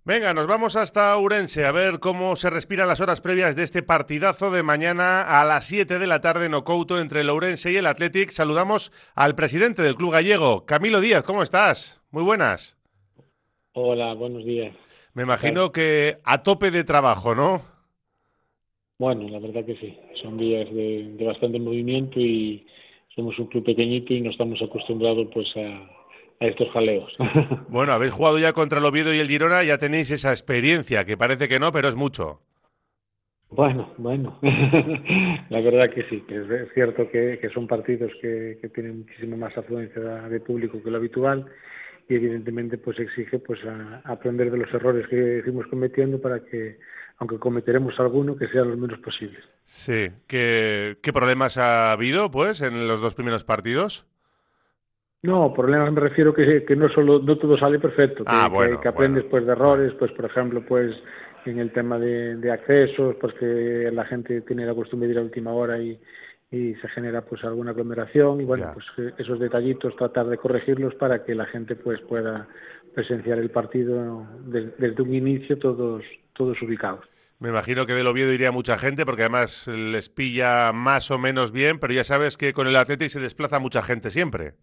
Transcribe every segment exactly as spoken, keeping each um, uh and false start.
Venga, nos vamos hasta Ourense a ver cómo se respiran las horas previas de este partidazo de mañana a las siete de la tarde en Ocouto entre el Ourense y el Athletic. Saludamos al presidente del club gallego, Camilo Díaz. ¿Cómo estás? Muy buenas. Hola, buenos días. Me ¿Qué tal? imagino que a tope de trabajo, ¿no? Bueno, la verdad que sí. Son días de, de bastante movimiento y somos un club pequeñito y no estamos acostumbrados pues a, a estos jaleos. Bueno, habéis jugado ya contra el Oviedo y el Girona, ya tenéis esa experiencia, que parece que no, pero es mucho. Bueno, bueno. La verdad que sí, que es es cierto que, que son partidos que, que tienen muchísima más afluencia de público que lo habitual y evidentemente pues exige pues a, a aprender de los errores que fuimos cometiendo para que, aunque cometeremos alguno, que sean los menos posibles. Sí. ¿Qué, qué problemas ha habido, pues, en los dos primeros partidos? No, problemas me refiero que, que no solo no todo sale perfecto, Ah, que, que, bueno, que aprendes bueno, pues de bueno. errores, pues por ejemplo pues en el tema de, de accesos, pues que la gente tiene la costumbre de ir a última hora y, y se genera pues alguna aglomeración y bueno Ya. pues eh, esos detallitos tratar de corregirlos para que la gente pues pueda presenciar el partido de- desde un inicio todos todos ubicados. Me imagino que del Oviedo iría mucha gente porque además les pilla más o menos bien, pero ya sabes que con el Athletic se desplaza mucha gente siempre.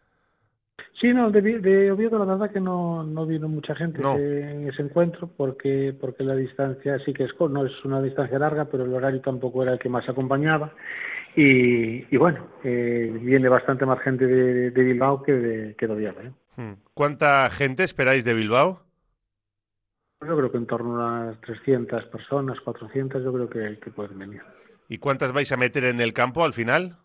Sí, no, de, Vi- de Oviedo la verdad que no, no vino mucha gente No. ese, en ese encuentro porque porque la distancia sí que es co- no es una distancia larga, pero el horario tampoco era el que más acompañaba y, y bueno, eh, viene bastante más gente de, de Bilbao que de, que de Oviedo, ¿eh? Hmm. ¿Cuánta gente esperáis de Bilbao? Yo creo que en torno a unas trescientas personas, cuatrocientas, yo creo que, que pueden venir. ¿Y cuántas vais a meter en el campo al final?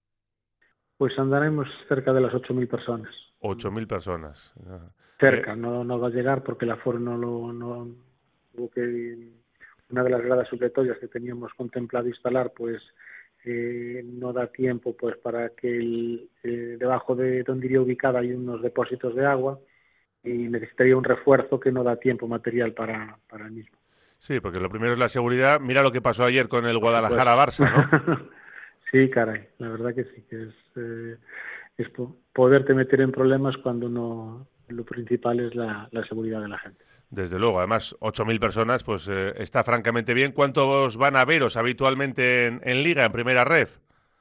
Pues andaremos cerca de las ocho mil personas. Ocho mil personas. Ah. Eh, Cerca, no, no va a llegar porque el aforo no lo... No, hubo que una de las gradas supletorias que teníamos contemplado instalar, pues eh, no da tiempo pues para que el, eh, debajo de donde iría ubicada hay unos depósitos de agua y necesitaría un refuerzo que no da tiempo material para, para el mismo, sí, porque lo primero es la seguridad. Mira lo que pasó ayer con el por supuesto. Guadalajara-Barça, ¿no? Sí, caray, la verdad que sí, que es, eh, es po- poderte meter en problemas cuando no lo principal es la, la seguridad de la gente. Desde luego, además, ocho mil personas, pues eh, está francamente bien. ¿Cuántos van a veros habitualmente en, en Liga, en Primera Ref?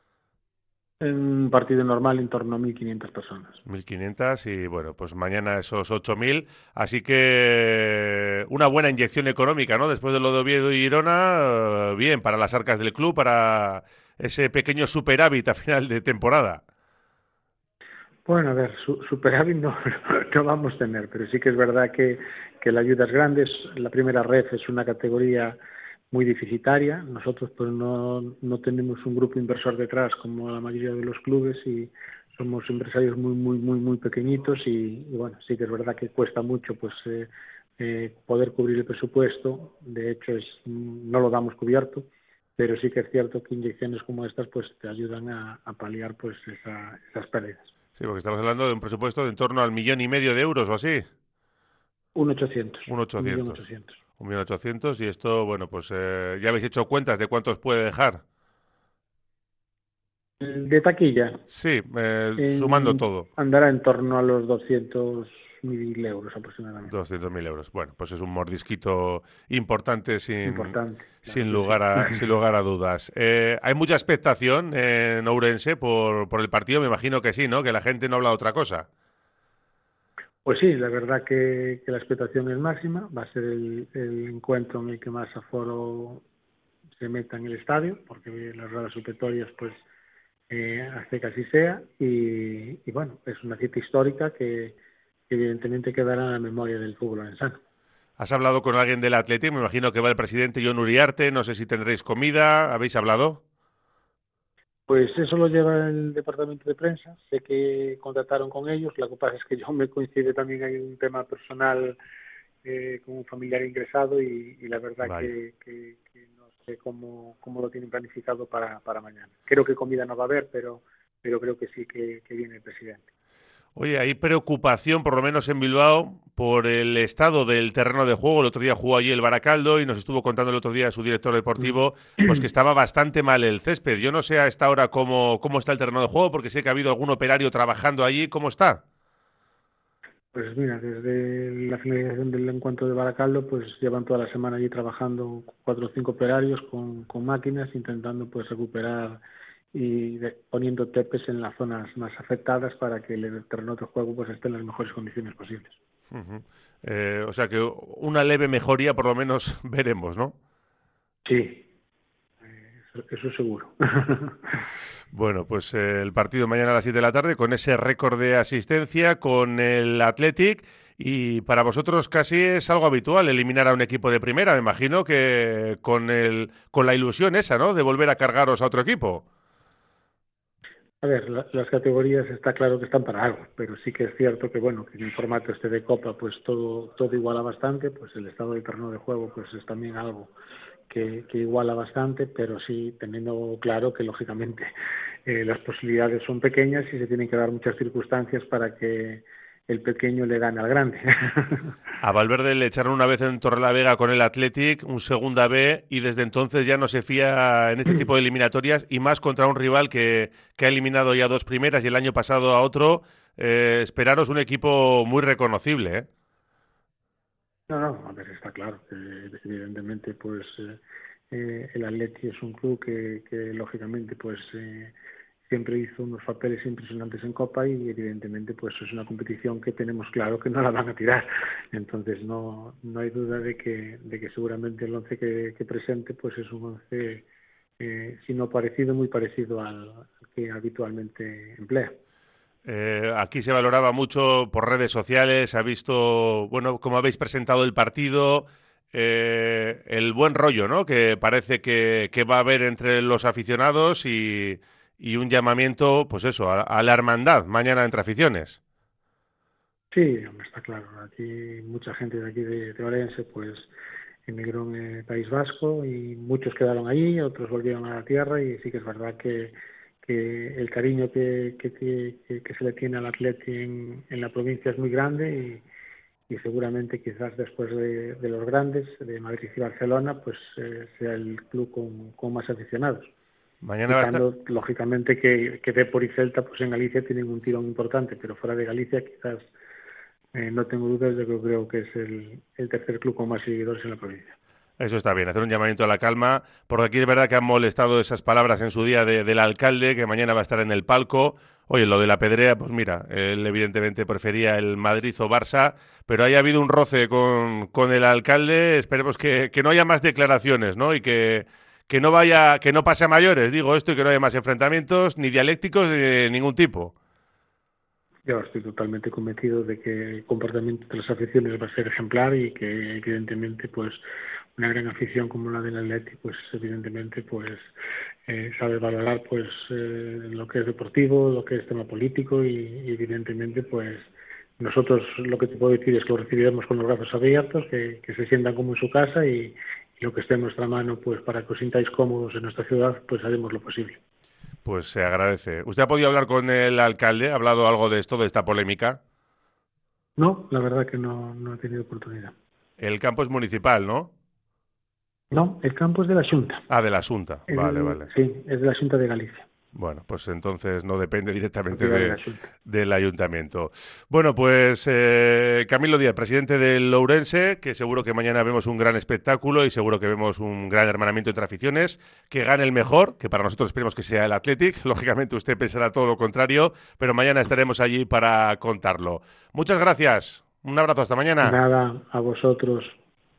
En un partido normal en torno a mil quinientas personas. mil quinientas y bueno, pues mañana esos ocho mil. Así que una buena inyección económica, ¿no? Después de lo de Oviedo y Girona, eh, bien, para las arcas del club, para ese pequeño superávit a final de temporada. Bueno, a ver, su, superávit no, no vamos a tener, pero sí que es verdad que, que la ayuda es grande. Es- La primera red es una categoría muy deficitaria. Nosotros pues no, no tenemos un grupo inversor detrás como la mayoría de los clubes y somos empresarios muy, muy, muy, muy pequeñitos y, y bueno, sí que es verdad que cuesta mucho pues eh, eh, poder cubrir el presupuesto. De hecho, es, no lo damos cubierto, pero sí que es cierto que inyecciones como estas pues te ayudan a, a paliar pues esa- esas pérdidas. Sí, porque estamos hablando de un presupuesto de en torno al millón y medio de euros o así. Un ochocientos, Un un millón ochocientos. ochocientos. Un millón ochocientos y esto, bueno, pues eh, ya habéis hecho cuentas de cuántos puede dejar. De taquilla Sí, eh, sumando en, todo. andará en torno a los doscientos mil euros aproximadamente. Doscientos mil euros. Bueno, pues es un mordisquito importante sin, Importante, claro sin que sí. lugar a, sin lugar a dudas. Eh, ¿hay mucha expectación en Ourense por, por el partido? Me imagino que sí, ¿no? Que la gente no habla de otra cosa. Pues sí, la verdad que, que la expectación es máxima. Va a ser el, el encuentro en el que más aforo se meta en el estadio, porque las ruedas supletorias pues eh, hace que así sea. Y, y bueno, es una cita histórica que, que evidentemente quedará en la memoria del fútbol orensano. ¿Has hablado con alguien del Athletic? Me imagino que va el presidente John Uriarte. No sé si tendréis comida. ¿Habéis hablado? Pues eso lo lleva el departamento de prensa. Sé que contrataron con ellos. Lo que pasa es que yo me coincide también hay un tema personal eh, con un familiar ingresado y, y la verdad Vaya. que, que, que no sé cómo, cómo lo tienen planificado para, para mañana. Creo que comida no va a haber, pero, pero creo que sí que, que viene el presidente. Oye, hay preocupación, por lo menos en Bilbao, por el estado del terreno de juego. El otro día jugó allí el Baracaldo y nos estuvo contando el otro día su director deportivo, pues que estaba bastante mal el césped. Yo no sé a esta hora cómo, cómo está el terreno de juego, porque sé que ha habido algún operario trabajando allí. ¿Cómo está? Pues mira, desde la finalización del encuentro de Baracaldo, pues llevan toda la semana allí trabajando cuatro o cinco operarios con, con máquinas, intentando pues recuperar y de, poniendo tepes en las zonas más afectadas para que el terreno de juego pues esté en las mejores condiciones posibles. Uh-huh. Eh, o sea que una leve mejoría por lo menos veremos, ¿no? Sí, eso seguro. Bueno, pues eh, el partido mañana a las siete de la tarde con ese récord de asistencia con el Athletic, y para vosotros casi es algo habitual eliminar a un equipo de primera, me imagino que con el con la ilusión esa, ¿no?, de volver a cargaros a otro equipo. A ver, la, las categorías está claro que están para algo, pero sí que es cierto que, bueno, que en el formato este de Copa pues todo todo iguala bastante, pues el estado del terreno de juego pues es también algo que, que iguala bastante, pero sí teniendo claro que lógicamente eh, las posibilidades son pequeñas y se tienen que dar muchas circunstancias para que el pequeño le gane al grande. A Valverde le echaron una vez en Torrelavega con el Athletic, un segunda B, y desde entonces ya no se fía en este tipo de eliminatorias, y más contra un rival que, que ha eliminado ya dos primeras y el año pasado a otro. Eh, esperaros un equipo muy reconocible, ¿eh? No, no, a ver, está claro que evidentemente pues eh, eh, el Atleti es un club que, que lógicamente pues eh, siempre hizo unos papeles impresionantes en Copa y evidentemente pues es una competición que tenemos claro que no la van a tirar. Entonces no no hay duda de que de que seguramente el once que, que presente pues es un once eh, si no parecido, muy parecido al que habitualmente emplea. Eh, aquí se valoraba mucho por redes sociales, ha visto, bueno, cómo habéis presentado el partido, eh, el buen rollo, ¿no?, que parece que, que va a haber entre los aficionados, y, y un llamamiento, pues eso, a, a la hermandad mañana entre aficiones. Sí, hombre, está claro. Aquí mucha gente de aquí de, de Orense pues emigró en el País Vasco y muchos quedaron allí, otros volvieron a la tierra y sí que es verdad que, que el cariño que, que, que, que se le tiene al Atleti en, en la provincia es muy grande y, y seguramente quizás después de, de los grandes, de Madrid y Barcelona, pues eh, sea el club con, con más aficionados. Mañana va a estar... Quitando, lógicamente, que, que Depor y Celta pues en Galicia tienen un tirón importante, pero fuera de Galicia quizás eh, no tengo dudas de que creo que es el, el tercer club con más seguidores en la provincia. Eso está bien, hacer un llamamiento a la calma, porque aquí es verdad que han molestado esas palabras en su día de, del alcalde, que mañana va a estar en el palco. Oye, lo de la Pedrea, pues mira, él evidentemente prefería el Madrid o Barça, pero haya habido un roce con, con el alcalde. Esperemos que, que no haya más declaraciones, ¿no? Y que, que no vaya, que no pase a mayores, digo esto, y que no haya más enfrentamientos, ni dialécticos de ningún tipo. Yo estoy totalmente convencido de que el comportamiento de las aficiones va a ser ejemplar y que evidentemente pues una gran afición como la del Atleti pues evidentemente pues eh, sabe valorar pues eh, lo que es deportivo, lo que es tema político y, y evidentemente pues nosotros lo que te puedo decir es que lo recibiremos con los brazos abiertos, que, que se sientan como en su casa y, y lo que esté en nuestra mano pues para que os sintáis cómodos en nuestra ciudad pues haremos lo posible. Pues se agradece. ¿Usted ha podido hablar con el alcalde? ¿Ha hablado algo de esto, de esta polémica? No, la verdad que no, no he tenido oportunidad. El campo es municipal, ¿no? No, el campo es de la Xunta. Ah, de la Xunta. El, Vale, vale. sí, es de la Xunta de Galicia. Bueno, pues entonces no depende directamente De de, la Xunta. del ayuntamiento. Bueno, pues eh, Camilo Díaz, presidente del Ourense, que seguro que mañana vemos un gran espectáculo y seguro que vemos un gran hermanamiento entre aficiones, que gane el mejor, que para nosotros esperemos que sea el Athletic. Lógicamente usted pensará todo lo contrario, pero mañana estaremos allí para contarlo. Muchas gracias. Un abrazo, hasta mañana. Nada, a vosotros.